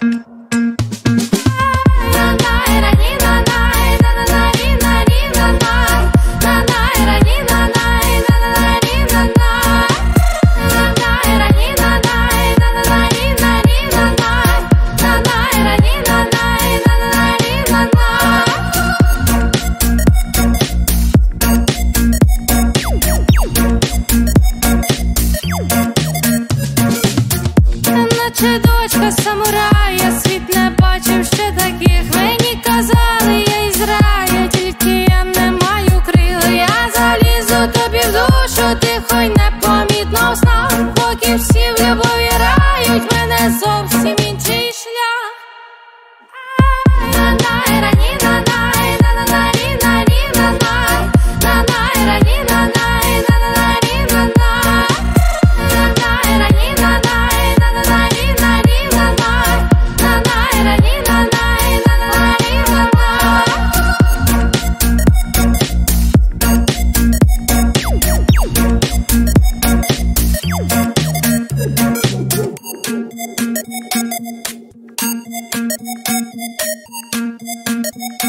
Наче дочка самурая, світ не бачив ще таких. Мені казали, я із раю, тільки я не маю крил. Я залізу тобі в душу, тихо й непомітно в снах. Поки всі в любові рають, мене зовсім інший шлях. Thank you.